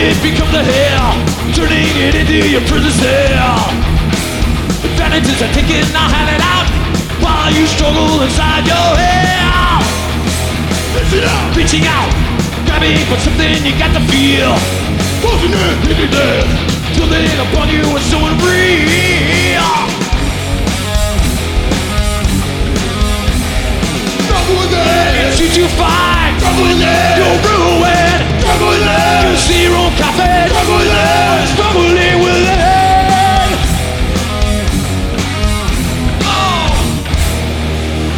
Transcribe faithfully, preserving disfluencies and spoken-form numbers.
it becomes a hell, turning it into your prison cell. Advantages are taken, now hand it out, while you struggle inside your hell. Reaching out, reaching out, grabbing for something you got to feel. Closing in, hitting death, tilting upon you and so unreal. Struggle with it, it's you to fight. Struggle with it.